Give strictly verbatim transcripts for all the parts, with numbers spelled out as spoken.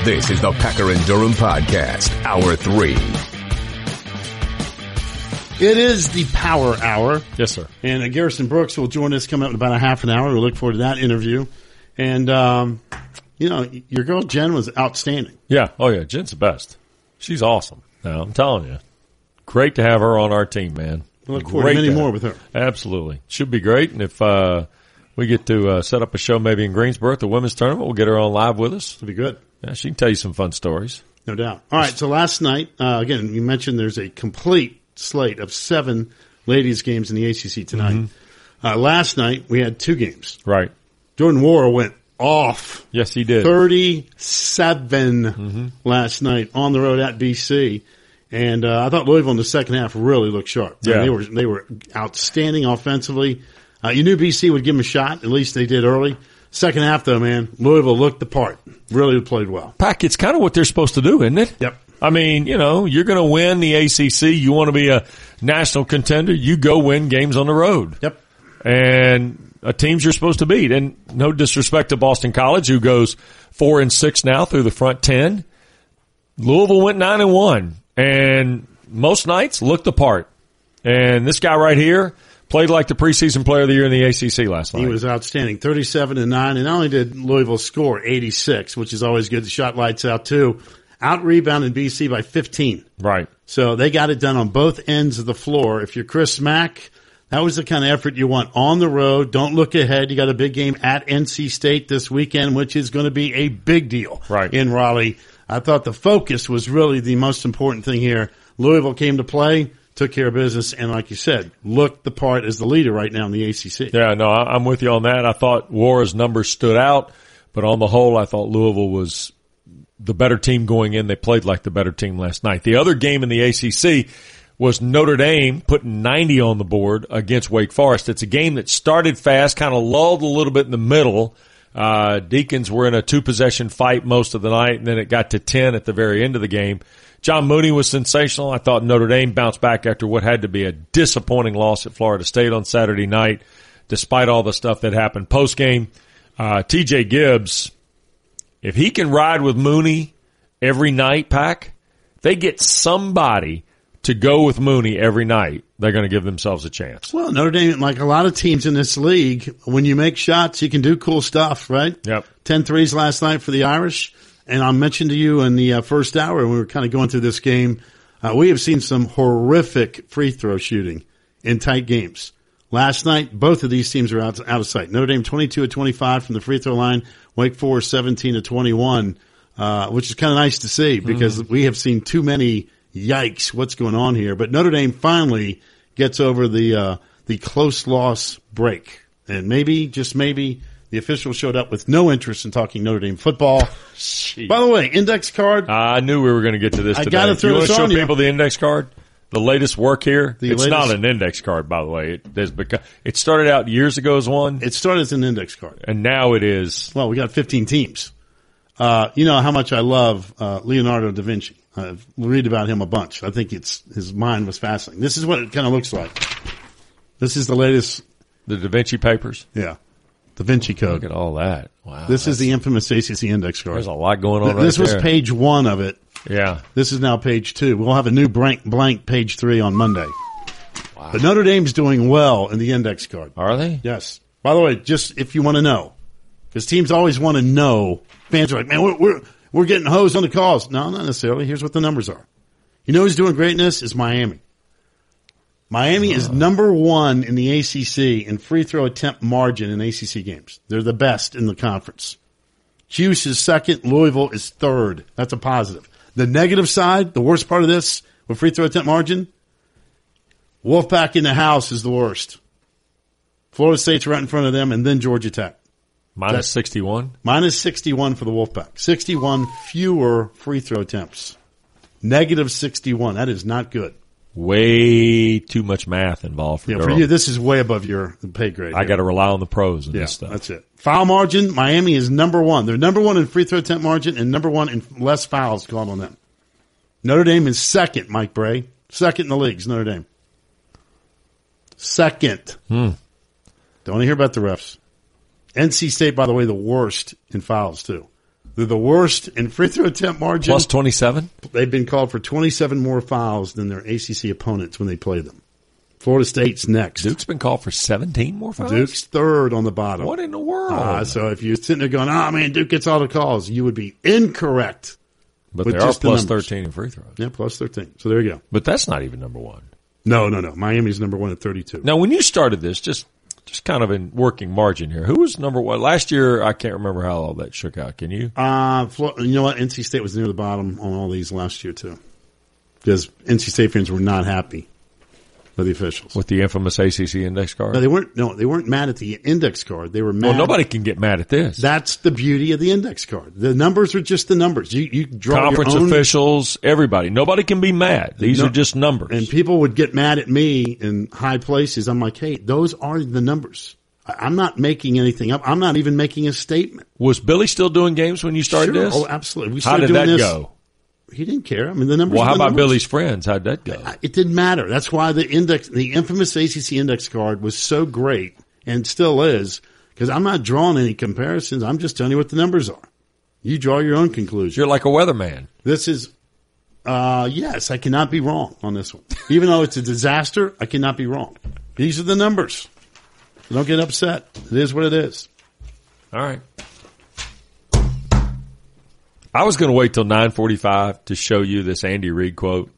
This is the Packer and Durham Podcast, Hour three. It is the Power Hour. Yes, sir. And uh, Garrison Brooks will join us coming up in about a half an hour. We look forward to that interview. And, um, you know, your girl Jen was outstanding. Yeah. Oh, yeah. Jen's the best. She's awesome. Now, I'm telling you. Great to have her on our team, man. We look forward to many more with her. Absolutely. Should be great. And if uh, we get to uh, set up a show maybe in Greensboro at the women's tournament, we'll get her on live with us. It'll be good. Yeah, she can tell you some fun stories. No doubt. All right. So last night, uh, again, you mentioned there's a complete slate of seven ladies games in the A C C tonight. Mm-hmm. Uh, last night we had two games. Right. Jordan Wara went off. Yes, he did. thirty-seven mm-hmm. last night on the road at B C. And uh, I thought Louisville in the second half really looked sharp. Yeah. I mean, they were they were outstanding offensively. Uh, you knew B C would give them a shot. At least they did early. Second half, though, man, Louisville looked the part. Really played well. Pack, it's kind of what they're supposed to do, isn't it? Yep. I mean, you know, you're going to win the A C C. You want to be a national contender. You go win games on the road. Yep. And a teams you're supposed to beat. And no disrespect to Boston College, who goes four and six now through the front ten. Louisville went nine and one, and most nights looked the part. And this guy right here played like the preseason player of the year in the A C C last night. He was outstanding, thirty-seven and nine. And not only did Louisville score eighty-six, which is always good. The shot lights out too. Out rebounded B C by fifteen. Right. So they got it done on both ends of the floor. If you're Chris Mack, that was the kind of effort you want on the road. Don't look ahead. You got a big game at N C State this weekend, which is going to be a big deal right. in Raleigh. I thought the focus was really the most important thing here. Louisville came to play, took care of business, and like you said, looked the part as the leader right now in the A C C. Yeah, no, I'm with you on that. I thought Wara's numbers stood out, but on the whole, I thought Louisville was the better team going in. They played like the better team last night. The other game in the A C C was Notre Dame putting ninety on the board against Wake Forest. It's a game that started fast, kind of lulled a little bit in the middle. Uh, Deacons were in a two-possession fight most of the night, and then it got to ten at the very end of the game. John Mooney was sensational. I thought Notre Dame bounced back after what had to be a disappointing loss at Florida State on Saturday night, despite all the stuff that happened post-game. Uh, T J Gibbs, if he can ride with Mooney every night, Pack, they get somebody to go with Mooney every night, they're going to give themselves a chance. Well, Notre Dame, like a lot of teams in this league, when you make shots, you can do cool stuff, right? Yep. ten threes last night for the Irish. And I mentioned to you in the uh, first hour when we were kind of going through this game, uh, we have seen some horrific free throw shooting in tight games. Last night, both of these teams are out, out of sight. Notre Dame twenty-two of twenty-five from the free throw line, Wake Forest seventeen of twenty-one, uh, which is kind of nice to see because mm. we have seen too many yikes, what's going on here? But Notre Dame finally gets over the uh, the close loss break. And maybe, just maybe, the officials showed up with no interest in talking Notre Dame football. By the way, index card. Uh, I knew we were going to get to this today. I got to throw you this want to show on you. people the index card? The latest work here? The it's latest, not an index card, by the way. It, there's become, it started out years ago as one. It started as an index card. And now it is. Well, we got fifteen teams. Uh, you know how much I love uh, Leonardo da Vinci. I've read about him a bunch. I think it's his mind was fascinating. This is what it kind of looks like. This is the latest. The Da Vinci Papers? Yeah. Da Vinci Code. Look at all that. Wow. This is the infamous A C C index card. There's a lot going on This right was there. page one of it. Yeah. This is now page two. We'll have a new blank, blank page three on Monday. Wow. But Notre Dame's doing well in the index card. Are they? Yes. By the way, just if you want to know, because teams always want to know. Fans are like, man, we're, we're, we're getting hosed on the calls. No, not necessarily. Here's what the numbers are. You know who's doing greatness is Miami. Miami uh. is number one in the A C C in free throw attempt margin in A C C games. They're the best in the conference. Cuse is second. Louisville is third. That's a positive. The negative side, the worst part of this with free throw attempt margin, Wolfpack in the house is the worst. Florida State's right in front of them, and then Georgia Tech. Minus sixty-one? Minus sixty-one for the Wolfpack. sixty-one fewer free throw attempts. Negative sixty-one. That is not good. Way too much math involved for yeah, Durham. For you, this is way above your pay grade. I got to rely on the pros in yeah, this stuff. That's it. Foul margin, Miami is number one. They're number one in free throw attempt margin and number one in less fouls called on them. Notre Dame is second, Mike Bray. Second in the leagues, Notre Dame. Second. Hmm. Don't want to hear about the refs. N C State, by the way, the worst in fouls, too. They're the worst in free throw attempt margin. Plus twenty-seven? They've been called for twenty-seven more fouls than their A C C opponents when they play them. Florida State's next. Duke's been called for seventeen more fouls? Duke's third on the bottom. What in the world? Uh, so if you're sitting there going, oh, man, Duke gets all the calls, you would be incorrect. But they are plus thirteen in free throws. Yeah, plus thirteen. So there you go. But that's not even number one. No, no, no. Miami's number one at thirty-two. Now, when you started this, just just kind of in working margin here, who was number one? Last year, I can't remember how all that shook out. Can you? Uh, you know what? N C State was near the bottom on all these last year, too. Because N C State fans were not happy with the officials. With the infamous A C C index card? No, they weren't, no, they weren't mad at the index card. They were mad. Well, nobody can get mad at this. That's the beauty of the index card. The numbers are just the numbers. You, you draw Conference your own, officials, everybody. Nobody can be mad. These no, are just numbers. And people would get mad at me in high places. I'm like, hey, those are the numbers. I'm not making anything up. I'm not even making a statement. Was Billy still doing games when you started sure. this? Oh, absolutely. We How did doing that this. go? He didn't care. I mean, the numbers. Well, how the about numbers. Billy's friends? How'd that go? It didn't matter. That's why the index, the infamous A C C index card was so great and still is, because I'm not drawing any comparisons. I'm just telling you what the numbers are. You draw your own conclusion. You're like a weatherman. This is, uh, yes, I cannot be wrong on this one. Even though it's a disaster, I cannot be wrong. These are the numbers. So don't get upset. It is what it is. All right. I was going to wait till nine forty-five to show you this Andy Reid quote.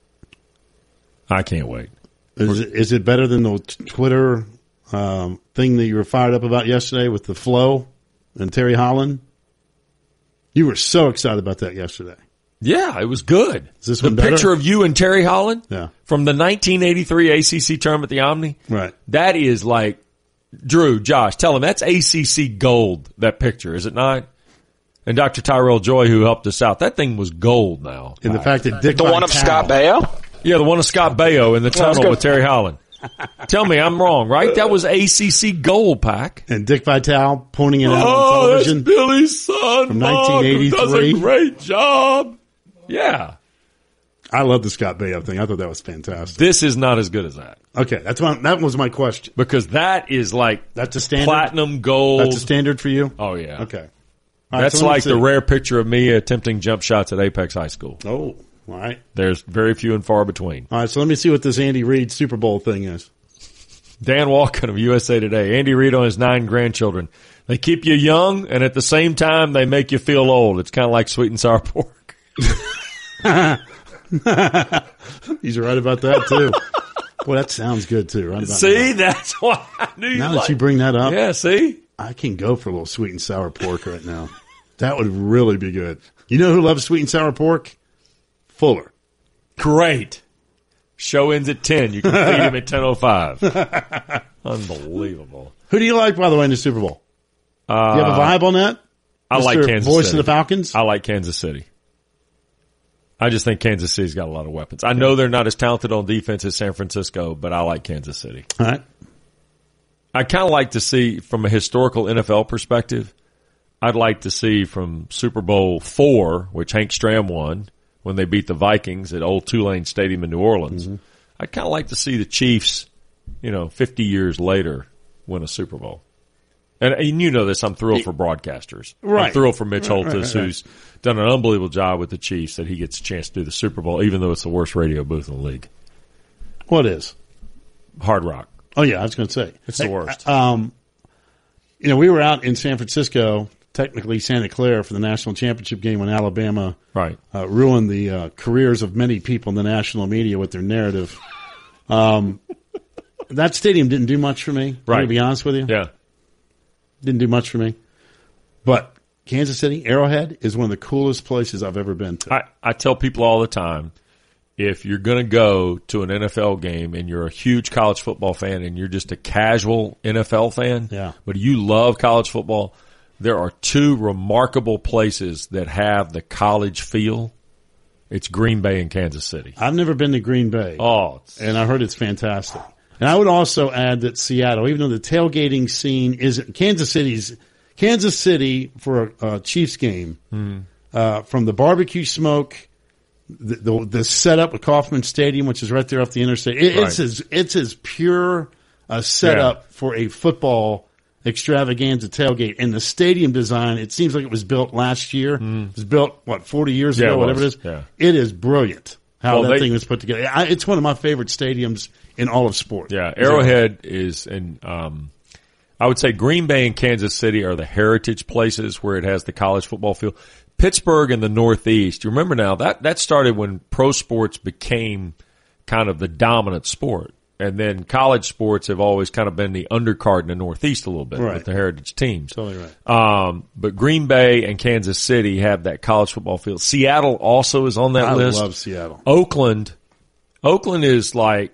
I can't wait. Is it, is it better than the Twitter um, thing that you were fired up about yesterday with the flow and Terry Holland? You were so excited about that yesterday. Yeah, it was good. Is this the one better? picture of you and Terry Holland yeah. from the nineteen eighty-three A C C tournament at the Omni. Right. That is like, Drew, Josh, tell him that's A C C gold, that picture, is it not? And Doctor Tyrell Joy, who helped us out, that thing was gold now. And the fact that Dick The Vitale, one of Scott Baio? Yeah, the one of Scott Baio in the tunnel with Terry Holland. Tell me I'm wrong, right? That was A C C gold, Pack. And Dick Vitale pointing it out oh, on television. That's Billy's son, from Mark, nineteen eighty-three. who does a great job. Yeah. I love the Scott Baio thing. I thought that was fantastic. This is not as good as that. Okay, that's my, that was my question. Because that is like That's a standard? platinum gold. That's a standard for you? Oh, yeah. Okay. All right, That's so let me like see. the rare picture of me attempting jump shots at Apex High School. Oh, all right. There's very few and far between. All right, so let me see what this Andy Reid Super Bowl thing is. Dan Walken of U S A Today. Andy Reid on his nine grandchildren. They keep you young, and at the same time, they make you feel old. It's kind of like sweet and sour pork. He's right about that, too. Boy, that sounds good, too. Right about See, now. that's why I knew you Now that liked you bring that up, Yeah, see? I can go for a little sweet and sour pork right now. That would really be good. You know who loves sweet and sour pork? Fuller. Great. Show ends at ten. You can feed him at ten oh five. Unbelievable. Who do you like, by the way, in the Super Bowl? Uh, You have a vibe on that? I like Mister Kansas Voice City. of the Falcons? I like Kansas City. I just think Kansas City's got a lot of weapons. I know they're not as talented on defense as San Francisco, but I like Kansas City. All right. I kind of like to see, from a historical N F L perspective, I'd like to see from Super Bowl four, which Hank Stram won, when they beat the Vikings at Old Tulane Stadium in New Orleans. Mm-hmm. I'd kind of like to see the Chiefs, you know, fifty years later, win a Super Bowl. And, and you know this, I'm thrilled for broadcasters. Right. I'm thrilled for Mitch Right, Holthus, right, right, right. who's done an unbelievable job with the Chiefs, that he gets a chance to do the Super Bowl, even though it's the worst radio booth in the league. What is? Hard Rock. Oh, yeah, I was going to say. It's the worst. Um, you know, we were out in San Francisco, technically Santa Clara, for the national championship game when Alabama Right. uh, ruined the uh, careers of many people in the national media with their narrative. Um, that stadium didn't do much for me, Right. to be honest with you. Yeah. Didn't do much for me. But Kansas City, Arrowhead, is one of the coolest places I've ever been to. I, I tell people all the time, if you're going to go to an N F L game and you're a huge college football fan and you're just a casual N F L fan, Yeah. but you love college football, there are two remarkable places that have the college feel. It's Green Bay and Kansas City. I've never been to Green Bay, Oh, it's, and I heard it's fantastic. And I would also add that Seattle, even though the tailgating scene isn't Kansas City's Kansas City for a, a Chiefs game, mm. uh, from the barbecue smoke, the, the the setup at Kauffman Stadium, which is right there off the interstate, it, Right. it's as it's as pure a setup Yeah. for a football extravaganza tailgate. And the stadium design, it seems like it was built last year. Mm. It was built, what, forty years yeah, ago, it whatever was. it is. Yeah. It is brilliant how well, that they, thing was put together. I, it's one of my favorite stadiums in all of sport. Yeah, Arrowhead is, and um, I would say Green Bay and Kansas City are the heritage places where it has the college football field. Pittsburgh in the Northeast, you remember now, that, that started when pro sports became kind of the dominant sport. And then college sports have always kind of been the undercard in the Northeast a little bit right. with the heritage teams. Totally right. Um, but Green Bay and Kansas City have that college football field. Seattle also is on that I list. I love Seattle. Oakland, Oakland is like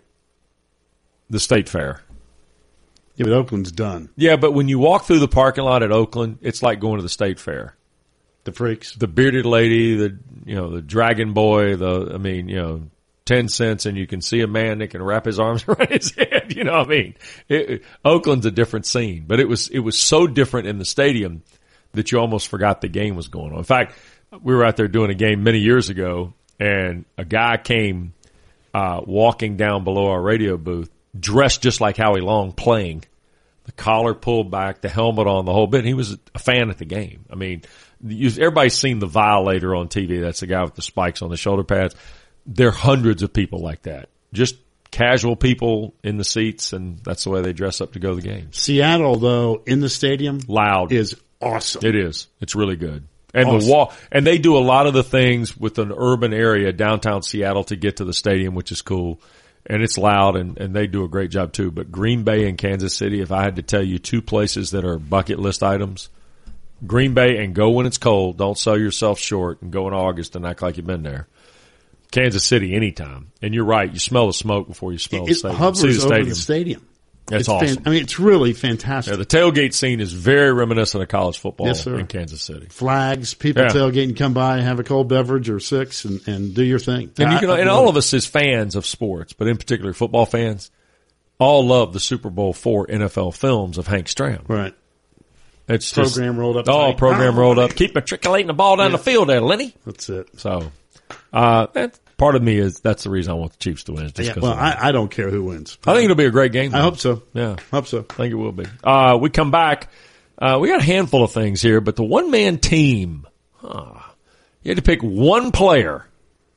the State Fair. Yeah, but Oakland's done. Yeah, but when you walk through the parking lot at Oakland, it's like going to the State Fair. The freaks. The bearded lady, the, you know, the dragon boy, the, I mean, you know, ten cents and you can see a man that can wrap his arms around his head. You know what I mean? It, it, Oakland's a different scene, but it was, it was so different in the stadium that you almost forgot the game was going on. In fact, we were out there doing a game many years ago and a guy came, uh, walking down below our radio booth dressed just like Howie Long playing, the collar pulled back, the helmet on, the whole bit. He was a fan at the game. I mean, you, everybody's seen the Violator on T V. That's the guy with the spikes on the shoulder pads. There are hundreds of people like that. Just casual people in the seats, and that's the way they dress up to go to the games. Seattle, though, in the stadium, loud is awesome. It is. It's really good. And awesome. the wall, and they do a lot of the things with an urban area, downtown Seattle, to get to the stadium, which is cool. And it's loud, and, and they do a great job too. But Green Bay and Kansas City, if I had to tell you two places that are bucket list items, Green Bay, and go when it's cold. Don't sell yourself short, and go in August and act like you've been there. Kansas City anytime. And you're right. You smell the smoke before you smell it, the stadium. It hovers See the over stadium. the stadium. That's it's awesome. Fan, I mean, it's really fantastic. Yeah, the tailgate scene is very reminiscent of college football yes, sir. in Kansas City. Flags, people yeah. tailgating, come by, have a cold beverage or six, and, and do your thing. And, you can, I, I and all of us as fans of sports, but in particular football fans, all love the Super Bowl four N F L films of Hank Stram. Right. It's program just, rolled up. Oh, tight. program oh, rolled up. Keep matriculating the ball down yeah. the field there, Lenny. That's it. So, uh, that part of me is, that's the reason I want the Chiefs to win. Just yeah, well, I, I don't care who wins. I think it'll be a great game. I hope so. Yeah. Hope so. I think it will be. Uh, we come back. Uh, we got a handful of things here, but the one man team, huh, you had to pick one player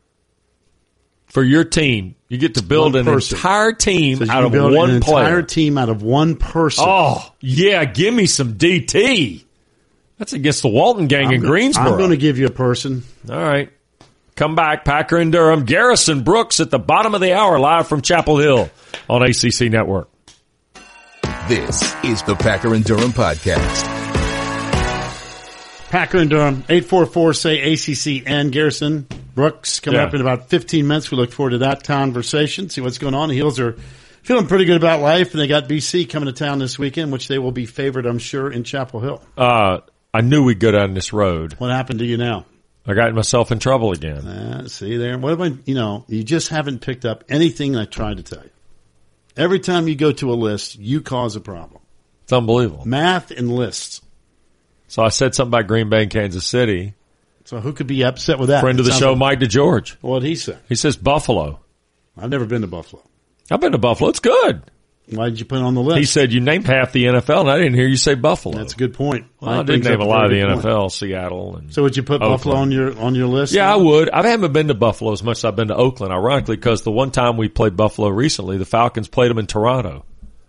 for your team. You get to build One an person. entire team So out of build one an player. entire team out of one person. Oh, yeah, give me some D T. That's against the Walton gang I'm in go- Greensboro. I'm going to give you a person. All right. Come back, Packer and Durham. Garrison Brooks at the bottom of the hour, live from Chapel Hill on A C C Network. This is the Packer and Durham Podcast. Packer and Durham, eight four four, say A C C N. Garrison Brooks coming Yeah. up in about fifteen minutes. We look forward to that conversation, see what's going on. The Heels are feeling pretty good about life, and they got B C coming to town this weekend, which they will be favored, I'm sure, in Chapel Hill. Uh, I knew we'd go down this road. What happened to you now? I got myself in trouble again. Uh, see there. What about, you know, you just haven't picked up anything I tried to tell you. Every time you go to a list, you cause a problem. It's unbelievable. Math and lists. So I said something about Green Bay and Kansas City. So who could be upset with that? Friend of the Sounds show, like- Mike DeGeorge. What'd he say? He says Buffalo. I've never been to Buffalo. I've been to Buffalo. It's good. Why did you put it on the list? He said you named half the N F L, and I didn't hear you say Buffalo. That's a good point. Well, I Mike did brings name up a lot of the very N good F point. L, Seattle. And So would you put Oakland. Buffalo on your on your list? Yeah, now? I would. I haven't been to Buffalo as much as I've been to Oakland, ironically, because the one time we played Buffalo recently, the Falcons played them in Toronto.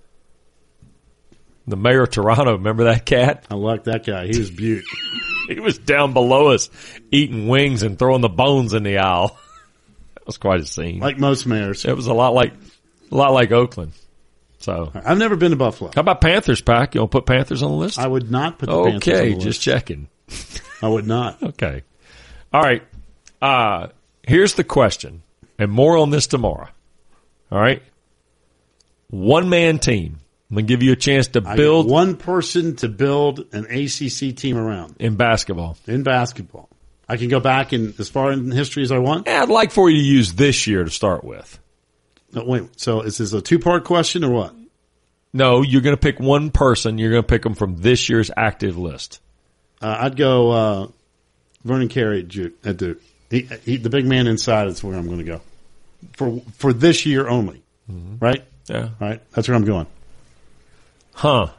The mayor of Toronto, remember that cat? I like that guy. He was beaut. He was down below us eating wings and throwing the bones in the aisle. That was quite a scene. Like most mayors. It was a lot like a lot like Oakland. So, I've never been to Buffalo. how about Panthers, Pack? You want to put Panthers on the list? I would not put the Panthers on Okay, the list. just checking. I would not. Okay. All right. Uh, here's the question, and more on this tomorrow. All right. One man team. I'm going to give you a chance to I build get one person to build an A C C team around in basketball. in basketball. I can go back in as far in history as I want. Yeah, I'd like for you to use this year to start with. No, wait, so is this a two-part question or what? No, you're going to pick one person. You're going to pick them from this year's active list. Uh, I'd go uh, Vernon Carey at Duke. At Duke. He, he, the big man inside is where I'm going to go for for this year only. Mm-hmm. Right? Yeah. Right. That's where I'm going. Huh.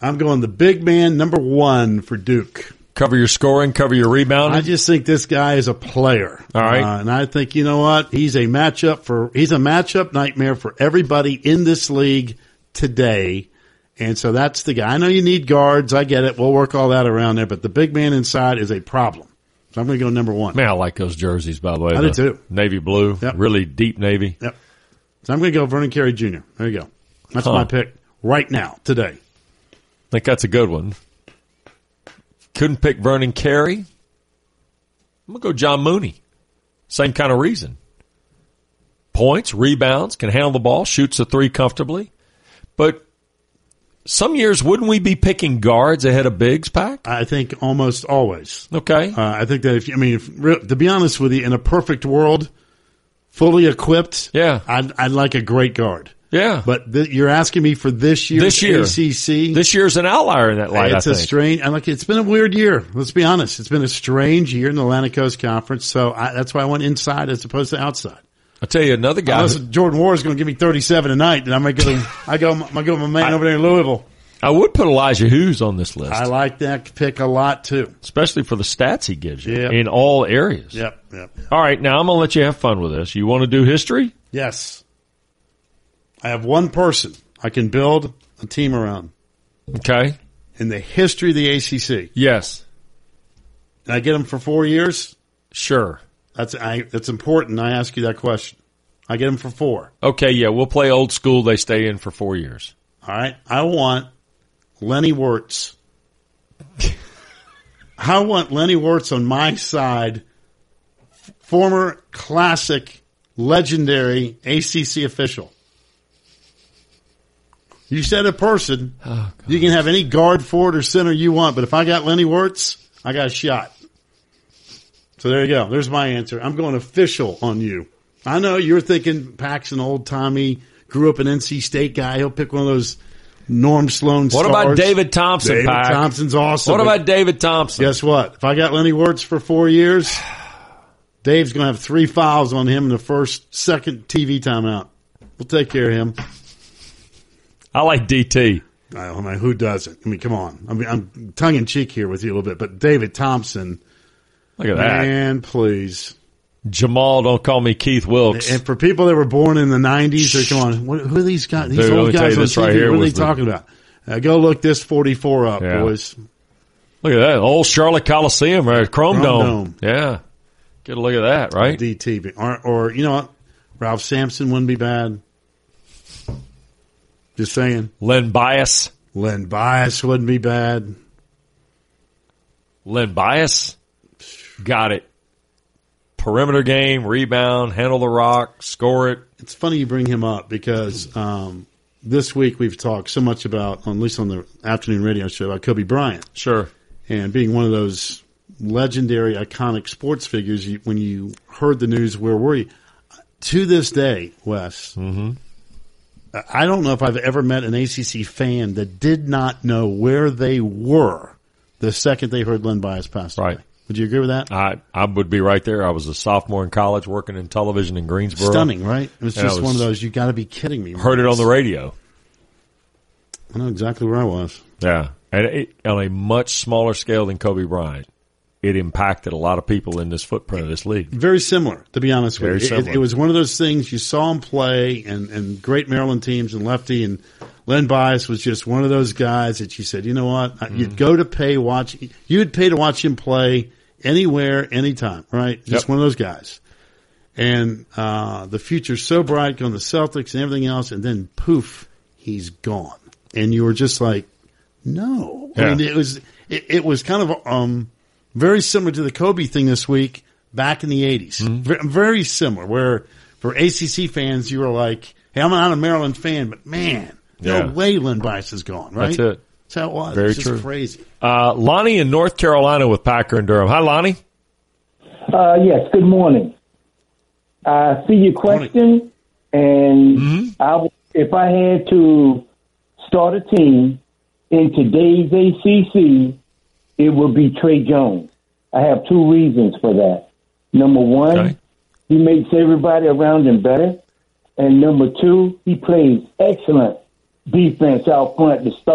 I'm going the big man, number one for Duke. Cover your scoring, cover your rebounding. I just think this guy is a player. All right. Uh, and I think, you know what? He's a matchup for, he's a matchup nightmare for everybody in this league today. And so that's the guy. I know you need guards. I get it. We'll work all that around there. But the big man inside is a problem. So I'm going to go number one. Man, I like those jerseys, by the way. I the do too. Navy blue. Yep. Really deep navy. Yep. So I'm going to go Vernon Carey Junior There you go. That's Huh. my pick right now, today. I think that's a good one. Couldn't pick Vernon Carey. I'm going to go John Mooney. Same kind of reason. Points, rebounds, can handle the ball, shoots a three comfortably. But some years, wouldn't we be picking guards ahead of bigs, Pac? I think almost always. Okay. Uh, I think that if I mean, if, to be honest with you, in a perfect world, fully equipped, Yeah. I'd, I'd like a great guard. Yeah. But th- you're asking me for this year's This year. A C C. This year's an outlier in that light, it's I a think. strange. I like. It's been a weird year. Let's be honest. It's been a strange year in the Atlantic Coast Conference. So I, that's why I went inside as opposed to outside. I'll tell you another guy. Unless who- Jordan Ward is going to give me thirty-seven tonight, then I might go. I go. I go. My man I- over there in Louisville. I would put Elijah Hughes on this list, I like that pick a lot too. especially for the stats he gives you Yep. in all areas. Yep. Yep. All right, now I'm going to let you have fun with this. You want to do history? Yes. I have one person I can build a team around Okay. in the history of the A C C. Yes. And I get him for four years. Sure. That's I. That's important. I ask you that question. I get him for four. Okay, yeah, we'll play old school. They stay in for four years. All right. I want Lenny Wirtz. I want Lenny Wirtz on my side. F- Former classic, legendary A C C official. You said a person. Oh, You can have any guard, forward, or center you want, but if I got Lenny Wirtz, I got a shot. So there you go. There's my answer. I'm going official on you. I know you're thinking Paxson, old Tommy, grew up an N C State guy. He'll pick one of those Norm Sloan What stars. about David Thompson, David Pac? Thompson's awesome. What but about David Thompson? guess what? If I got Lenny Wirtz for four years, Dave's going to have three fouls on him in the first, second T V timeout. We'll take care of him. I like D T. I mean, who doesn't? I mean, come on. I mean, I'm tongue in cheek here with you a little bit, but David Thompson, Look at that. man, please. Jamal, don't call me Keith Wilkes. And for people that were born in the nineties, they're come on. What, who are these guys? These Dude, let old me tell guys you on this T V. right here what are they was the- talking about? Uh, go look this forty-four up, Yeah. boys. Look at that. Old Charlotte Coliseum or Chrome, Chrome Dome. Dome. Yeah. Get a look at that, right? D T V. Or, or, you know what? Ralph Sampson wouldn't be bad. Just saying. Len Bias. Len Bias wouldn't be bad. Len Bias. Got it. Perimeter game, rebound, handle the rock, score it. It's funny you bring him up because um, this week we've talked so much about, at least on the afternoon radio show, about Kobe Bryant. Sure. And being one of those legendary, iconic sports figures, you, when you heard the news, where were you? To this day, Wes, Mm-hmm. I don't know if I've ever met an A C C fan that did not know where they were the second they heard Len Bias passed away. Right. Would you agree with that? I, I would be right there. I was a sophomore in college working in television in Greensboro. Stunning, right? It was Yeah, just it was- one of those, you got to be kidding me. Heard it on the radio. I know exactly where I was. Yeah. And it, on a much smaller scale than Kobe Bryant, it impacted a lot of people in this footprint of this league. Very similar, to be honest Very with you. It, similar. it was one of those things you saw him play, and, and great Maryland teams and Lefty, and Len Bias was just one of those guys that you said, you know what, Mm-hmm. you'd go to pay watch, you'd pay to watch him play anywhere, anytime, right? Just Yep. one of those guys. And uh, the future's so bright on the Celtics and everything else, and then poof, he's gone. And you were just like, no. I Yeah. mean, it was it, it was kind of um, very similar to the Kobe thing this week back in the eighties. Mm-hmm. Very, very similar, where for A C C fans, you were like, hey, I'm not a Maryland fan, but man, Yeah. no way Len Bias is gone, right? That's it. That's how it was. Very it's just true. crazy. Uh, Lonnie in North Carolina with Packer and Durham. Hi, Lonnie. Uh, yes, good morning. I see your question, and I, if I had to start a team in today's A C C, it would be Trey Jones. I have two reasons for that. Number one, Okay. he makes everybody around him better. And number two, he plays excellent defense out front to start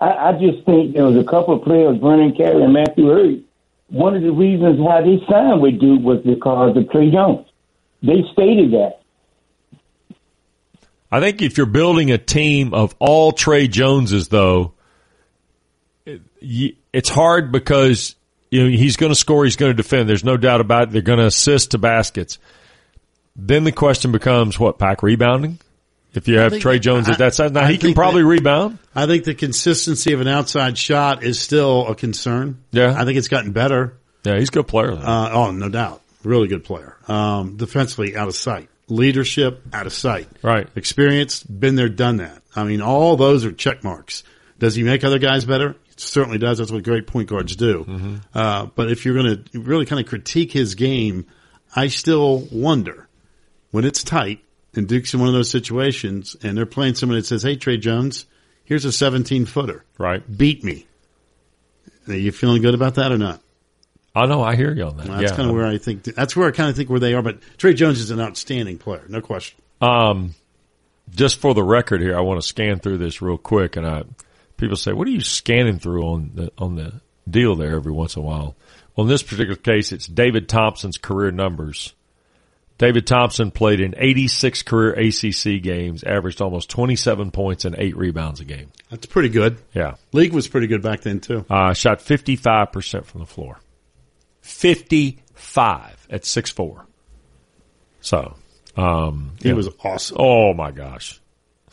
I, I just think there was a couple of players, Vernon Carey and Matthew Hurd. One of the reasons why they signed with Duke was because of Trey Jones. They stated that. I think if you're building a team of all Trey Joneses, though, it, it's hard because you know he's going to score, he's going to defend. There's no doubt about it. They're going to assist to baskets. Then the question becomes, what, pack rebounding? If you have Trey Jones I, at that side, now I he can probably that, rebound. I think the consistency of an outside shot is still a concern. Yeah, I think it's gotten better. Yeah, he's a good player. Uh, oh, no doubt, really good player. Um, defensively, out of sight. Leadership, out of sight. Right. Experience, been there, done that. I mean, all those are check marks. Does he make other guys better? He certainly does. That's what great point guards do. Mm-hmm. Uh, but if you're going to really kind of critique his game, I still wonder when it's tight and Duke's in one of those situations and they're playing someone that says, hey, Trey Jones, here's a seventeen footer. Right. Beat me. Are you feeling good about that or not? Oh, no, I hear you on that. Well, that's yeah. kind of where I think, that's where I kind of think where they are. But Trey Jones is an outstanding player, no question. Um, just for the record here, I want to scan through this real quick. And I, people say, what are you scanning through on the, on the deal there every once in a while? Well, in this particular case, it's David Thompson's career numbers. David Thompson played in eighty-six career A C C games, averaged almost twenty-seven points and eight rebounds a game. That's pretty good. Yeah. League was pretty good back then, too. Uh, shot fifty-five percent from the floor. fifty-five at six foot four. So, um, he yeah. was awesome. Oh my gosh.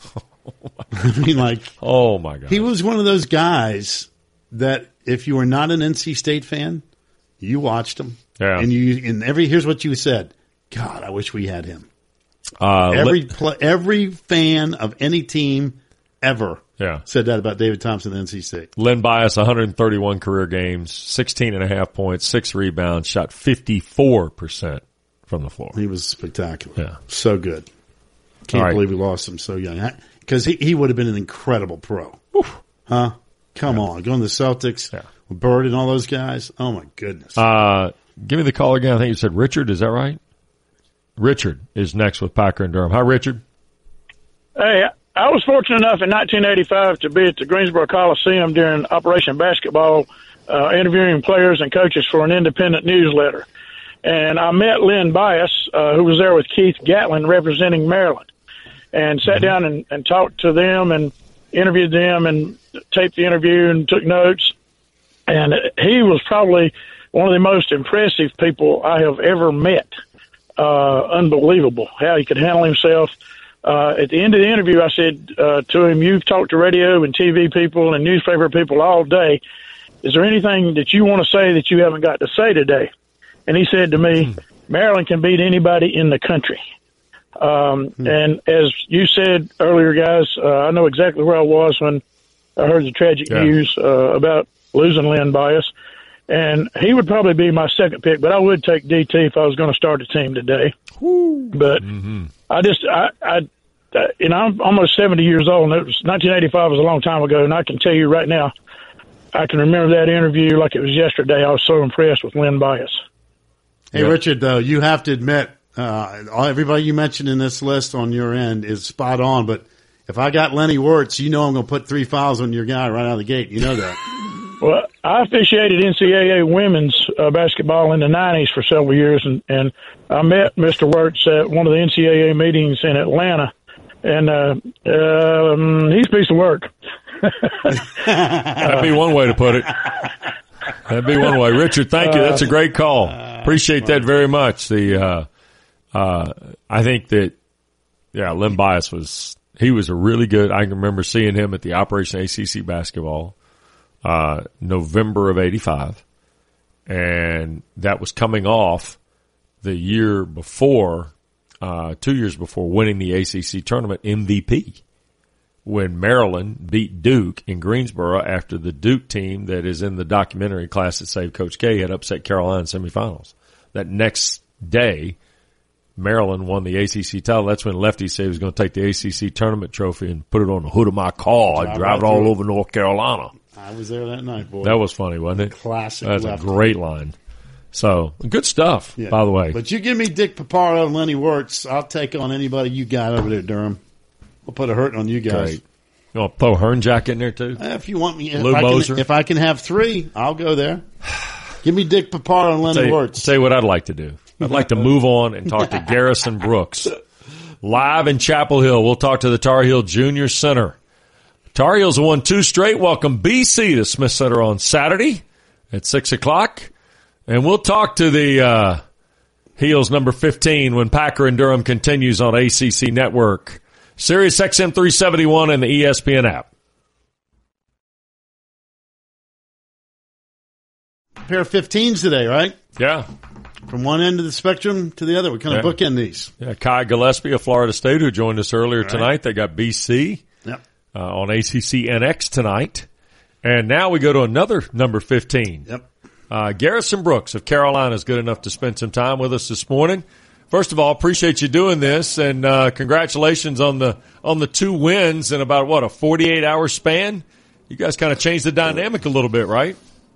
I mean, like, oh my gosh. He was one of those guys that if you were not an N C State fan, you watched him. Yeah. And you, and every, here's what you said. God, I wish we had him. Uh, every, pl- every fan of any team ever yeah. said that about David Thompson at N C State. Len Bias, one hundred thirty-one career games, sixteen and a half points, six rebounds, shot fifty-four percent from the floor. He was spectacular. Yeah. So good. Can't right. believe we lost him so young. Because he, he would have been an incredible pro. Oof. Huh? Come yeah. on. Going to the Celtics yeah. with Bird and all those guys. Oh, my goodness. Uh, give me the call again. I think you said Richard. Is that right? Richard is next with Packer and Durham. Hi, Richard. Hey, I was fortunate enough in nineteen eighty-five to be at the Greensboro Coliseum during Operation Basketball, uh, interviewing players and coaches for an independent newsletter. And I met Len Bias, uh, who was there with Keith Gatlin representing Maryland, and sat mm-hmm. down and, and talked to them and interviewed them and taped the interview and took notes. And he was probably one of the most impressive people I have ever met. Uh, unbelievable how he could handle himself. Uh, at the end of the interview, I said uh, to him, you've talked to radio and T V people and newspaper people all day. Is there anything that you want to say that you haven't got to say today? And he said to me, Maryland can beat anybody in the country. Um, hmm. And as you said earlier, guys, uh, I know exactly where I was when I heard the tragic yeah. news uh, about losing Len Bias. And he would probably be my second pick, but I would take D T if I was going to start a team today. Woo. But mm-hmm. I just, I, I, you know, I'm almost seventy years old, and it was nineteen eighty-five was a long time ago, and I can tell you right now, I can remember that interview like it was yesterday. I was so impressed with Len Bias. Hey, yeah. Richard, though, you have to admit, uh, everybody you mentioned in this list on your end is spot on, but if I got Lenny Wirtz, you know I'm going to put three fouls on your guy right out of the gate. You know that. Well, I officiated N C double A women's uh, basketball in the nineties for several years, and, and I met Mister Wirtz at one of the N C double A meetings in Atlanta, and uh, um, he's a piece of work. That'd be one way to put it. That'd be one way. Richard, thank you. That's a great call. Appreciate that very much. The uh, uh, I think that, yeah, Len Bias was, he was a really good, I can remember seeing him at the Operation A C C basketball. Uh, November of eighty-five, and that was coming off the year before, uh, two years before winning the A C C tournament M V P when Maryland beat Duke in Greensboro after the Duke team that is in the documentary Class That Saved Coach K had upset Carolina in semifinals. That next day, Maryland won the A C C title. That's when Lefty said he was going to take the A C C tournament trophy and put it on the hood of my car and drive it all over North Carolina. I was there that night, boy. That was funny, wasn't it? Classic. That's lefty. A great line. So, good stuff, yeah. by the way. But you give me Dick Paparo and Lenny Wirtz, I'll take on anybody you got over there, Durham. We'll put a hurt on you guys. Great. You want to throw Hernjack in there too? If you want me, if Lou I, Moser. can, if I can have three, I'll go there. Give me Dick Papar and Tell Leonard you, Wirtz. tell you what I'd like to do. I'd like to move on and talk to Garrison Brooks. Live in Chapel Hill, we'll talk to the Tar Heel Junior Center. Tar Heels have won two straight. Welcome B C to Smith Center on Saturday at six o'clock. And we'll talk to the uh, Heels number fifteen when Packer and Durham continues on A C C Network. Sirius X M three seventy-one and the E S P N app. Pair of fifteens today, right? Yeah. From one end of the spectrum to the other. We kind of Yeah. bookend these. Yeah, Kai Gillespie of Florida State, who joined us earlier Right. tonight. They got B C Yep. uh, on A C C N X tonight. And now we go to another number fifteen. Yep. Uh, Garrison Brooks of Carolina is good enough to spend some time with us this morning. First of all, appreciate you doing this, and uh, congratulations on the on the two wins in about, what, a forty-eight hour span? You guys kind of changed the dynamic a little bit, right?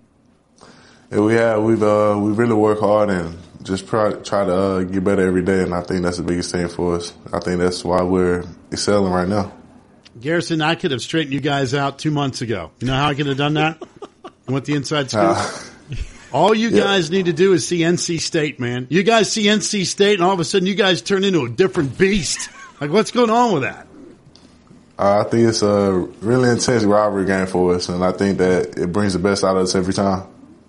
Yeah, we have. We've uh, we really work hard and just try try to uh, get better every day, and I think that's the biggest thing for us. I think that's why we're excelling right now. Garrison, I could have straightened you guys out two months ago. You know how I could have done that? You want the inside scoop? Uh, all you yeah. guys need to do is see N C State, man. You guys see N C State, and all of a sudden you guys turn into a different beast. Like, what's going on with that? Uh, I think it's a really intense rivalry game for us, and I think that it brings the best out of us every time.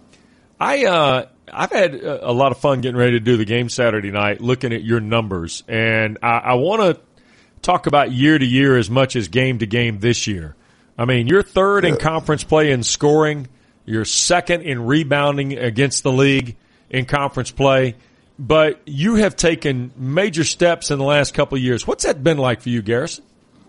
I, uh, I've had a lot of fun getting ready to do the game Saturday night, looking at your numbers, and I, I want to talk about year to year as much as game to game this year. I mean, you're third in conference play in scoring. You're second in rebounding against the league in conference play. But you have taken major steps in the last couple of years. What's that been like for you, Garrison?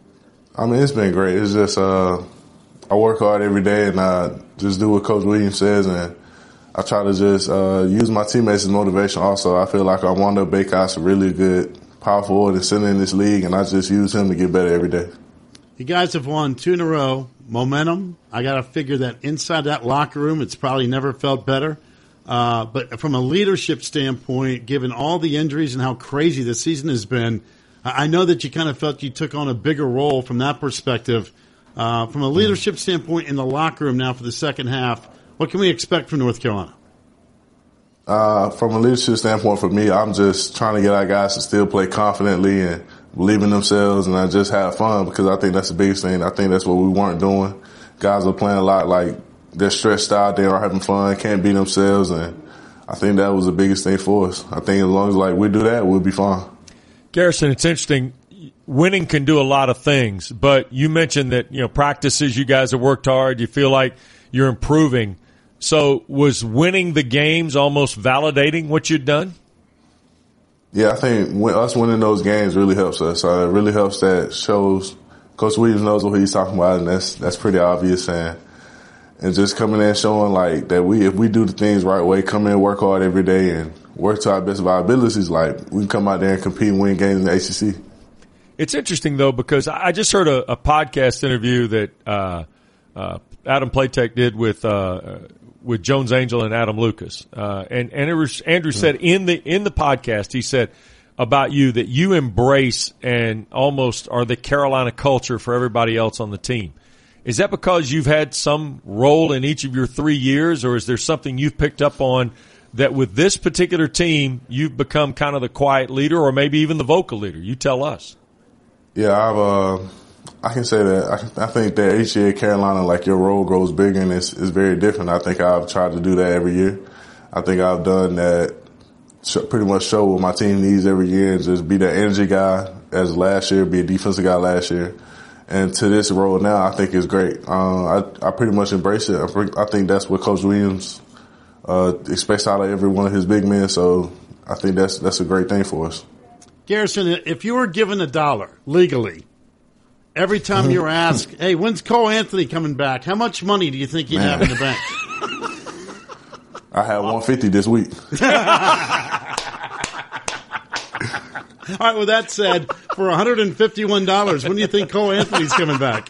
I mean, it's been great. It's just uh, I work hard every day, and I just do what Coach Williams says, and I try to just uh, use my teammates as motivation also. I feel like I Wanda Bakehouse a really good power forward and center in this league, and I just use him to get better every day. You guys have won two in a row. Momentum. I got to figure that inside that locker room, it's probably never felt better. Uh, but from a leadership standpoint, given all the injuries and how crazy the season has been, I know that you kind of felt you took on a bigger role from that perspective. Uh, from a leadership standpoint in the locker room now for the second half, what can we expect from North Carolina? Uh, from a leadership standpoint for me, I'm just trying to get our guys to still play confidently and believe in themselves, and I just have fun because I think that's the biggest thing. I think that's what we weren't doing. Guys are playing a lot like they're stressed out, they are having fun, can't be themselves, and I think that was the biggest thing for us. I think as long as like we do that, we'll be fine. Garrison, it's interesting. Winning can do a lot of things, but you mentioned that, you know, practices, you guys have worked hard, you feel like you're improving. So was winning the games almost validating what you'd done? Yeah, I think when, us winning those games really helps us. Uh, it really helps that shows Coach Williams knows what he's talking about, and that's that's pretty obvious. And and just coming in and showing like that we if we do the things right way, come in, work hard every day, and work to our best of our abilities, like we can come out there and compete and win games in the A C C. It's interesting though because I just heard a, a podcast interview that uh, uh, Adam Platek did with. Uh, with Jones Angel and Adam Lucas. Uh, and, and it was, Andrew said in the, in the podcast, he said about you that you embrace and almost are the Carolina culture for everybody else on the team. Is that because you've had some role in each of your three years, or is there something you've picked up on that with this particular team, you've become kind of the quiet leader or maybe even the vocal leader? You tell us. Yeah, I've, uh, I can say that. I, I think that each year at Carolina, like your role grows bigger and it's, it's very different. I think I've tried to do that every year. I think I've done that, pretty much show what my team needs every year and just be that energy guy as last year, be a defensive guy last year. And to this role now, I think it's great. Uh, I, I pretty much embrace it. I, I think that's what Coach Williams uh, expects out of every one of his big men. So I think that's that's a great thing for us. Garrison, if you were given a dollar legally, every time you were asked, hey, when's Cole Anthony coming back? How much money do you think you'd Man. have in the bank? I had one hundred fifty this week. All right, with that said, for one hundred fifty-one dollars, when do you think Cole Anthony's coming back?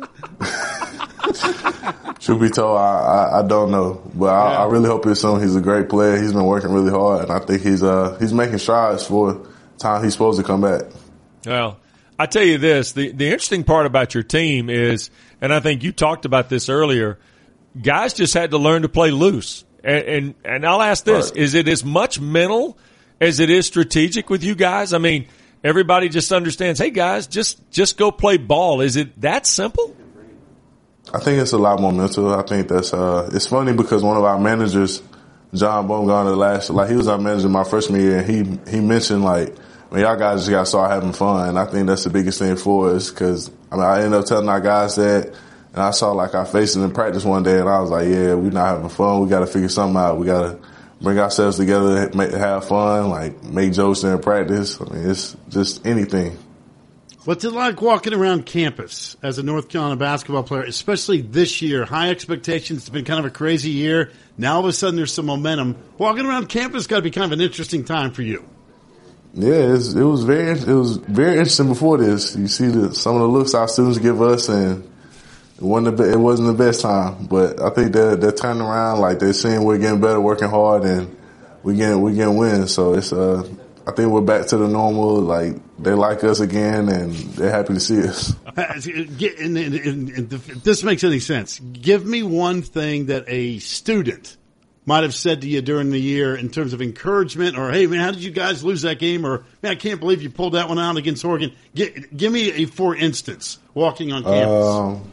Truth be told, I, I, I don't know. But I, Yeah. I really hope it's soon. He's a great player. He's been working really hard, and I think he's uh he's making strides for the time he's supposed to come back. Well, I tell you this, the, the interesting part about your team is, and I think you talked about this earlier, guys just had to learn to play loose. And, and, and I'll ask this, right. Is it as much mental as it is strategic with you guys? I mean, everybody just understands, hey guys, just, just go play ball. Is it that simple? I think it's a lot more mental. I think that's, uh, it's funny because one of our managers, John Baumgartner, last, like he was our manager my freshman year, and he, he mentioned like, man, y'all guys just got to start having fun. And I think that's the biggest thing for us because, I mean, I ended up telling our guys that, and I saw like our faces in practice one day, and I was like, yeah, we're not having fun. We got to figure something out. We got to bring ourselves together, make, have fun, like make jokes during practice. I mean, it's just anything. What's it like walking around campus as a North Carolina basketball player, especially this year? High expectations. It's been kind of a crazy year. Now all of a sudden there's some momentum. Walking around campus got to be kind of an interesting time for you. Yeah, it's, it was very it was very interesting before this. You see the, some of the looks our students give us, and it wasn't the, it wasn't the best time. But I think they're they're turning around, like they're seeing we're getting better, working hard, and we getting we getting wins. So it's uh I think we're back to the normal. Like they like us again, and they're happy to see us. And, and, and, and if this makes any sense, give me one thing that a student might have said to you during the year in terms of encouragement, or hey man, how did you guys lose that game? Or man, I can't believe you pulled that one out against Oregon. Give, give me a for instance walking on campus. Um,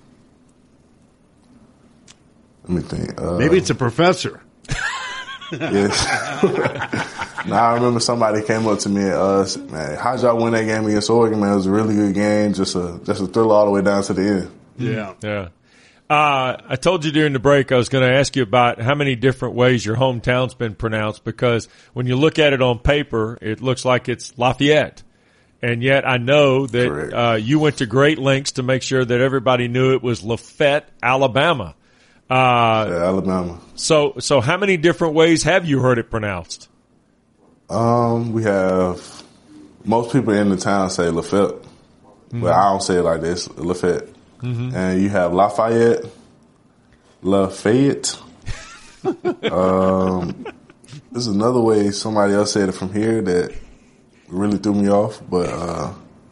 let me think. Uh, Maybe it's a professor. Yes. Now I remember somebody came up to me and us, man, how'd y'all win that game against Oregon? Man, it was a really good game, just a just a thriller all the way down to the end. Yeah, yeah. Uh, I told you during the break I was going to ask you about how many different ways your hometown's been pronounced, because when you look at it on paper, it looks like it's Lafayette. And yet I know that uh, you went to great lengths to make sure that everybody knew it was Lafayette, Alabama. Uh, yeah, Alabama. So, so how many different ways have you heard it pronounced? Um, we have, most people in the town say Lafayette, mm-hmm. but I don't say it like this, Lafayette. Mm-hmm. And you have Lafayette, Lafayette. um, there's another way somebody else said it from here that really threw me off, but uh,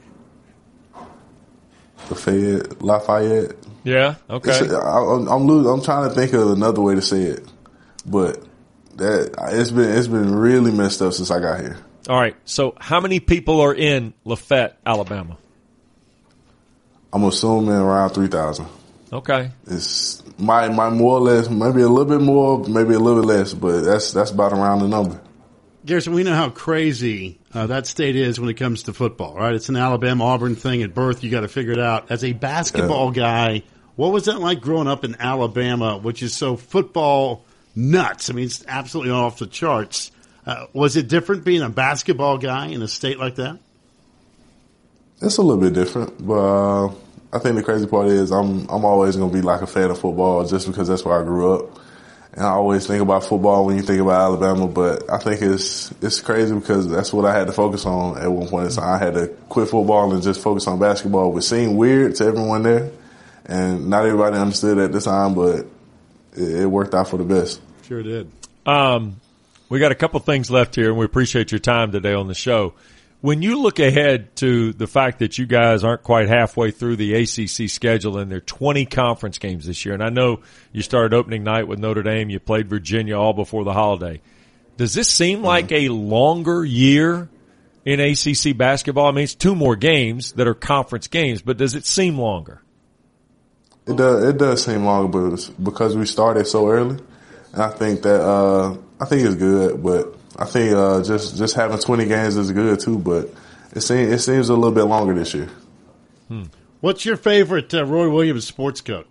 Lafayette, Lafayette. Yeah. Okay. It's, I, I'm I'm, losing, I'm trying to think of another way to say it, but that it's been it's been really messed up since I got here. All right. So, how many people are in Lafayette, Alabama? I'm assuming around three thousand. Okay. It's my, my more or less, maybe a little bit more, maybe a little bit less, but that's, that's about around the number. Garrison, we know how crazy uh, that state is when it comes to football, right? It's an Alabama-Auburn thing at birth. You got to figure it out. As a basketball yeah. guy, what was that like growing up in Alabama, which is so football nuts? I mean, it's absolutely off the charts. Uh, was it different being a basketball guy in a state like that? It's a little bit different, but uh, I think the crazy part is I'm I'm always going to be like a fan of football just because that's where I grew up. And I always think about football when you think about Alabama, but I think it's it's crazy because that's what I had to focus on at one point in time. I had to quit football and just focus on basketball. It seemed weird to everyone there, and not everybody understood at the time, but it, it worked out for the best. Sure did. Um, we got a couple things left here, and we appreciate your time today on the show. When you look ahead to the fact that you guys aren't quite halfway through the A C C schedule and there are twenty conference games this year, and I know you started opening night with Notre Dame, you played Virginia all before the holiday. Does this seem mm-hmm. like a longer year in A C C basketball? I mean, it's two more games that are conference games, but does it seem longer? It does, it does seem longer, but because we started so early, and I think that, uh, I think it's good, but I think uh, just just having twenty games is good too, but it seems it seems a little bit longer this year. Hmm. What's your favorite uh, Roy Williams sports coat?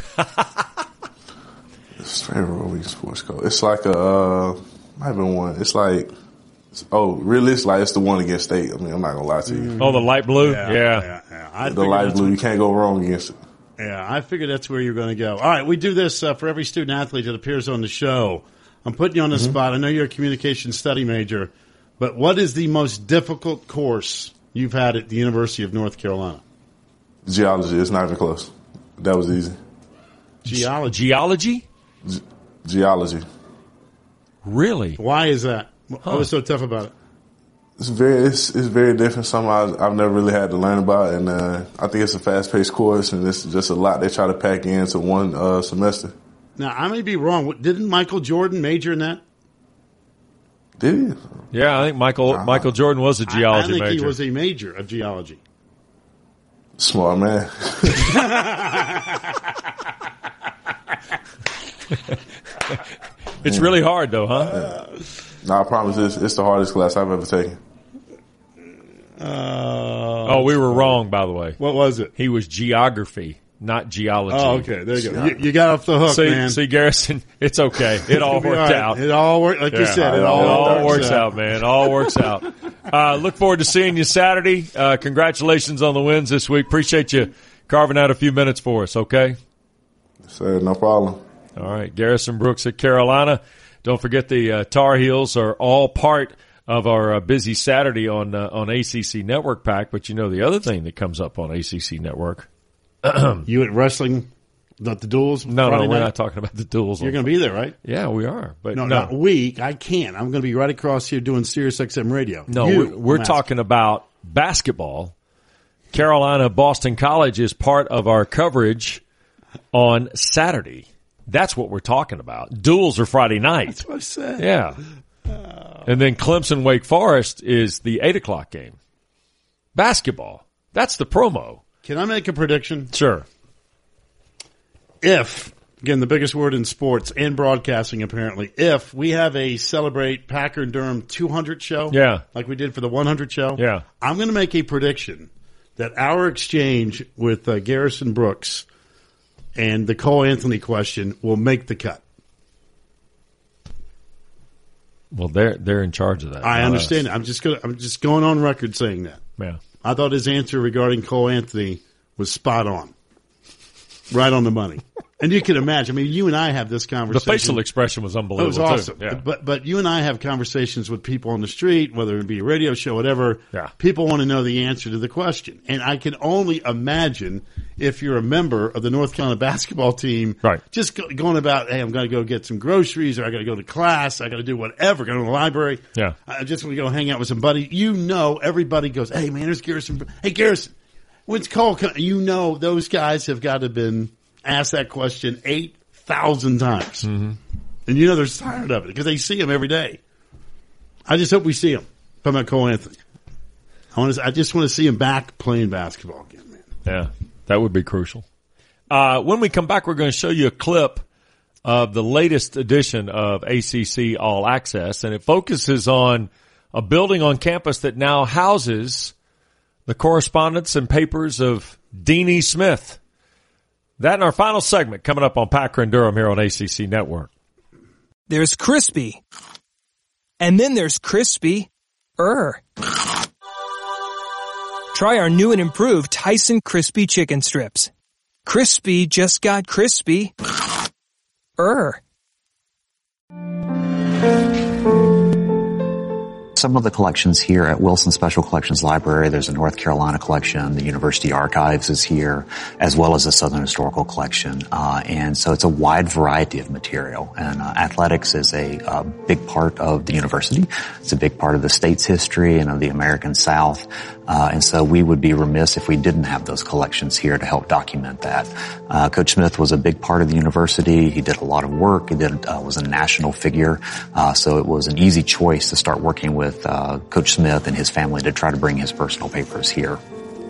Favorite Roy Williams sports coat. It's like a uh, might have been one. It's like it's, oh, really? It's like it's the one against State. I mean, I'm not gonna lie to you. Mm-hmm. Oh, the light blue. Yeah, yeah. yeah, yeah. I the light blue. You can't go wrong against it. Yeah, I figured that's where you're going to go. All right, we do this uh, for every student athlete that appears on the show. I'm putting you on the mm-hmm. spot. I know you're a communication study major, but what is the most difficult course you've had at the University of North Carolina? Geology. It's not even close. That was easy. Geology. Geology? Ge- geology. Really? Why is that? Huh. What was so tough about it? It's very, it's, it's very different. Something I, I've never really had to learn about, and uh, I think it's a fast-paced course, and it's just a lot they try to pack into one uh, semester. Now, I may be wrong. Didn't Michael Jordan major in that? Did he? Yeah, I think Michael uh, Michael Jordan was a geology I, I think major. he was a major of geology. Smart man. It's really hard, though, huh? Yeah. No, I promise it's, it's the hardest class I've ever taken. Uh, oh, we were wrong, by the way. What was it? He was geography, not geology. Oh, okay. There you go. You, you got off the hook, see, man. See, Garrison, it's okay. It all worked right. out. It all worked, like yeah. you said. It, it all, all works, works out. out, man. It all works out. Uh, look forward to seeing you Saturday. Uh, congratulations on the wins this week. Appreciate you carving out a few minutes for us, okay? Sir, no problem. All right. Garrison Brooks at Carolina. Don't forget the uh, Tar Heels are all part of our uh, busy Saturday on uh, on A C C Network Pack. But you know the other thing that comes up on A C C Network. You at wrestling, not the duels? No, Friday no, we're night? not talking about the duels. You're going to be there, right? Yeah, we are. But no, no, not we. I can't. I'm going to be right across here doing Sirius X M radio. No, you, we're, we're talking about basketball. Carolina Boston College is part of our coverage on Saturday. That's what we're talking about. Duels are Friday night. That's what I said. Yeah. And then Clemson Wake Forest is the eight o'clock game. Basketball. That's the promo. Can I make a prediction? Sure. If, again, the biggest word in sports and broadcasting apparently, if we have a Celebrate Packer and Durham two hundred show, yeah, like we did for the one hundred show, yeah, I'm going to make a prediction that our exchange with uh, Garrison Brooks and the Cole Anthony question will make the cut. Well, they're they're in charge of that. I understand. I'm just going. I'm just going on record saying that. Yeah. I thought his answer regarding Cole Anthony was spot on, right on the money. And you can imagine. I mean, you and I have this conversation. The facial expression was unbelievable. It was awesome. Too. Yeah. But but you and I have conversations with people on the street, whether it be a radio show, whatever. Yeah. People want to know the answer to the question, and I can only imagine if you're a member of the North Carolina basketball team, right? Just go, going about, hey, I'm going to go get some groceries, or I got to go to class, I got to do whatever, go to the library. Yeah. I just want to go hang out with somebody. You know, everybody goes, hey man, there's Garrison. Hey Garrison, when's Cole? You know, those guys have got to have been asked that question eight thousand times. Mm-hmm. And you know they're tired of it because they see him every day. I just hope we see him. Talking about Cole Anthony. I want to, I just want to see him back playing basketball again, man. Yeah, that would be crucial. Uh, when we come back, we're going to show you a clip of the latest edition of A C C All Access, and it focuses on a building on campus that now houses the correspondence and papers of Deanie Smith. That in our final segment coming up on Packer and Durham here on A C C Network. There's crispy. And then there's crispy-er. Try our new and improved Tyson Crispy Chicken Strips. Crispy just got crispy-er. Some of the collections here at Wilson Special Collections Library, there's a North Carolina collection, the University Archives is here, as well as the Southern Historical Collection. Uh, and so it's a wide variety of material. And uh, athletics is a, a big part of the university. It's a big part of the state's history and of the American South. Uh, and so we would be remiss if we didn't have those collections here to help document that. Uh, Coach Smith was a big part of the university. He did a lot of work. He did, uh, was a national figure. Uh, so it was an easy choice to start working with, uh, Coach Smith and his family to try to bring his personal papers here.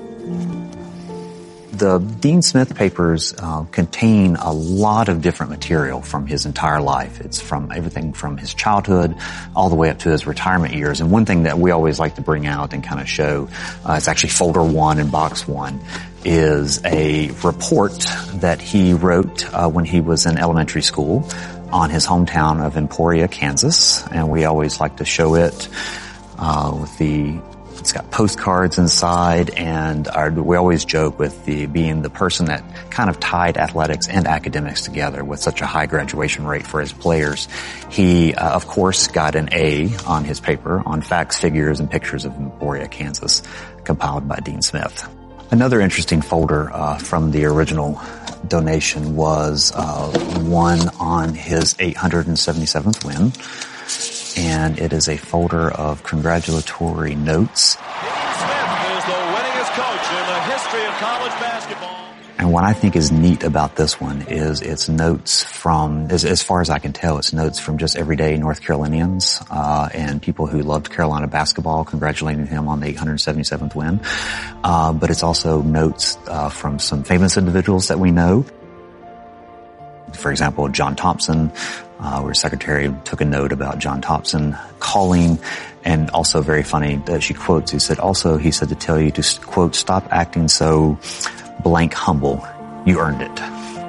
The Dean Smith papers uh, contain a lot of different material from his entire life. It's from everything from his childhood all the way up to his retirement years. And one thing that we always like to bring out and kind of show, uh, it's actually folder one and box one, is a report that he wrote uh, when he was in elementary school on his hometown of Emporia, Kansas. And we always like to show it uh, with the It's got postcards inside, and our, we always joke with the being the person that kind of tied athletics and academics together with such a high graduation rate for his players. He, uh, of course, got an A on his paper on facts, figures, and pictures of Emporia, Kansas, compiled by Dean Smith. Another interesting folder uh, from the original donation was uh, one on his eight hundred seventy-seventh win. and it is a folder of congratulatory notes. Dean Smith is the winningest coach in the history of college basketball. And what I think is neat about this one is it's notes from, as, as far as I can tell, it's notes from just everyday North Carolinians uh, and people who loved Carolina basketball, congratulating him on the eight hundred seventy-seventh win. Uh, but it's also notes uh, from some famous individuals that we know. For example, John Thompson, uh, where Secretary took a note about John Thompson calling, and also very funny that she quotes, he said, also, he said to tell you to, quote, stop acting so blank humble. You earned it.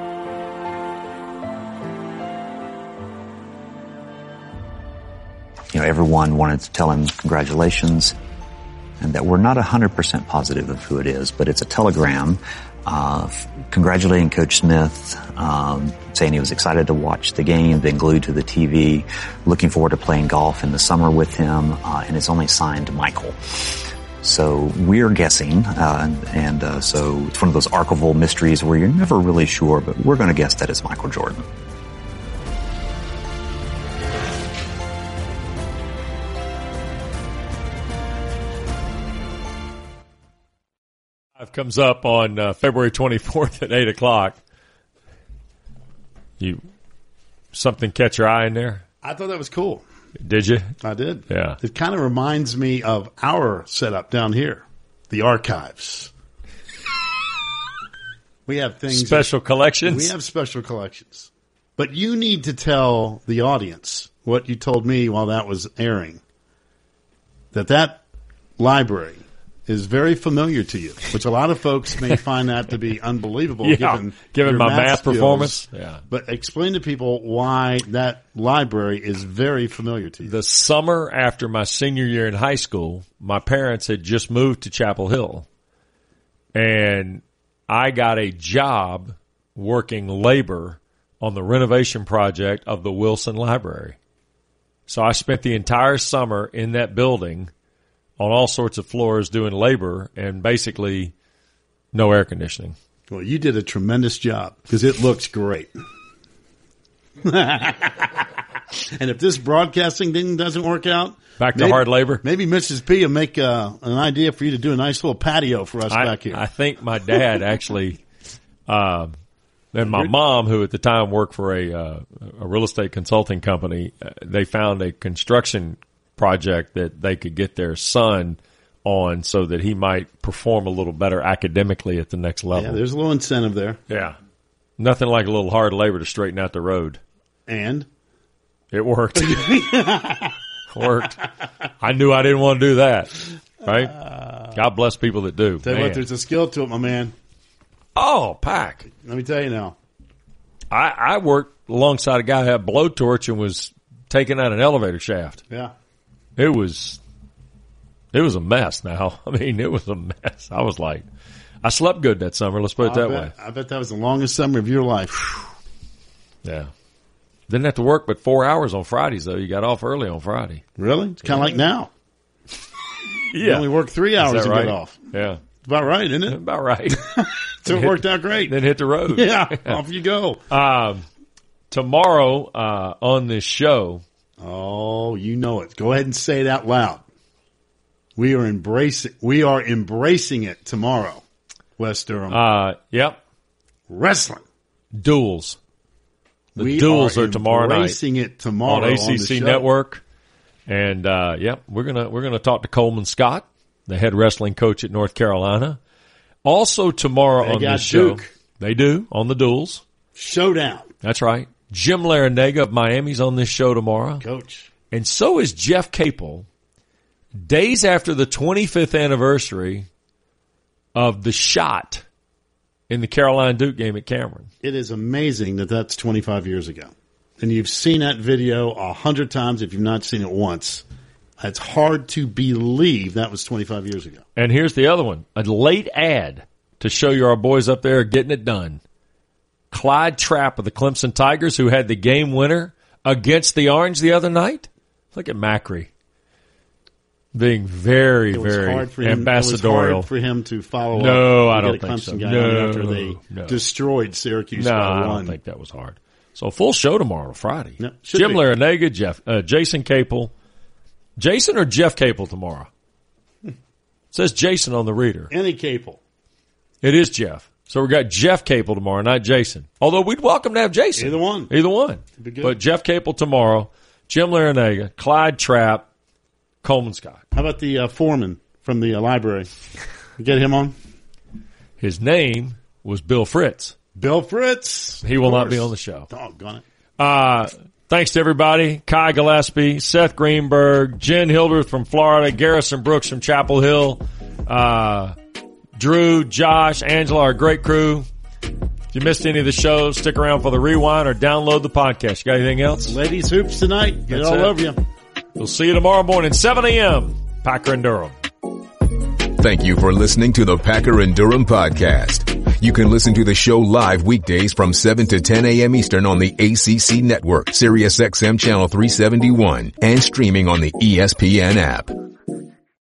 You know, everyone wanted to tell him congratulations, and that we're not one hundred percent positive of who it is, but it's a telegram uh, congratulating Coach Smith, um, saying he was excited to watch the game, been glued to the T V, looking forward to playing golf in the summer with him, uh, and it's only signed Michael. So we're guessing, uh, and, and uh, so it's one of those archival mysteries where you're never really sure, but we're going to guess that it's Michael Jordan. It comes up on uh, February twenty-fourth at eight o'clock. You something catch your eye in there? I thought that was cool. Did you? I did. Yeah. It kind of reminds me of our setup down here, the archives. We have things. Special that, collections? We have special collections. But you need to tell the audience what you told me while that was airing, that that library is very familiar to you, which a lot of folks may find that to be unbelievable yeah, given, given your my math, math skills. performance. Yeah. But explain to people why that library is very familiar to you. The summer after my senior year in high school, my parents had just moved to Chapel Hill, and I got a job working labor on the renovation project of the Wilson Library. So I spent the entire summer in that building on all sorts of floors doing labor and basically no air conditioning. Well, you did a tremendous job because it looks great. And if this broadcasting thing doesn't work out, back to maybe, hard labor. Maybe Missus P will make uh, an idea for you to do a nice little patio for us I, back here. I think my dad actually, uh, and my mom, who at the time worked for a uh, a real estate consulting company, uh, they found a construction project that they could get their son on so that he might perform a little better academically at the next level. Yeah, there's a little incentive there. Yeah. Nothing like a little hard labor to straighten out the road. And? It worked. Worked. I knew I didn't want to do that. Right? God bless people that do. Tell you what, there's a skill to it, my man. Oh, Pack. Let me tell you now. I, I worked alongside a guy who had a blowtorch and was taking out an elevator shaft. Yeah. It was, it was a mess now. I mean, it was a mess. I was like, I slept good that summer. Let's put it I that bet, way. I bet that was the longest summer of your life. Yeah. Didn't have to work but four hours on Fridays, though. You got off early on Friday. Really? It's kind of like now. Yeah. You only work three hours to right? get off. Yeah. About right, isn't it? About right. So it worked out great. Then hit the road. Yeah, off you go. Um, tomorrow uh, on this show. Oh, you know it. Go ahead and say it out loud. We are embracing. We are embracing it tomorrow. West Durham. Uh, yep. Wrestling duels. The we duels are, are tomorrow night. Embracing it tomorrow on A C C on the Network. And uh, yep, we're gonna we're gonna talk to Coleman Scott, the head wrestling coach at North Carolina. Also tomorrow they on got this show, Duke. they do on the duels showdown. That's right. Jim Larinaga of Miami's on this show tomorrow. Coach. And so is Jeff Capel, days after the twenty-fifth anniversary of the shot in the Carolina Duke game at Cameron. It is amazing that that's twenty-five years ago. And you've seen that video a hundred times if you've not seen it once. It's hard to believe that was twenty-five years ago. And here's the other one, a late ad to show you our boys up there getting it done. Clyde Trapp of the Clemson Tigers, who had the game winner against the Orange the other night. Look at Macri being very, it was very hard for him, ambassadorial. It was hard for him to follow no, up. I don't get a think Clemson so. Guy No, after they no. destroyed Syracuse no, by I one. don't think that was hard. So full show tomorrow, Friday. No, should Jim be. Larinaga, Jeff, uh, Jason Capel, Jason or Jeff Capel tomorrow? It says Jason on the reader. Any Capel. It is Jeff. So we got Jeff Capel tomorrow, not Jason. Although we'd welcome to have Jason. Either one. Either one. Be good. But Jeff Capel tomorrow, Jim Larinaga, Clyde Trapp, Coleman Scott. How about the uh, foreman from the uh, library? You get him on? His name was Bill Fritz. Bill Fritz. He will not be on the show. Doggone it. Uh, thanks to everybody. Kai Gillespie, Seth Greenberg, Jen Hildreth from Florida, Garrison Brooks from Chapel Hill, uh, Drew, Josh, Angela, our great crew. If you missed any of the shows, stick around for the rewind or download the podcast. You got anything else? Ladies Hoops tonight. Get That's it all it. over you. We'll see you tomorrow morning, seven a.m. Packer and Durham. Thank you for listening to the Packer and Durham podcast. You can listen to the show live weekdays from seven to ten a.m. Eastern on the A C C network, Sirius X M channel three seventy-one, and streaming on the E S P N app.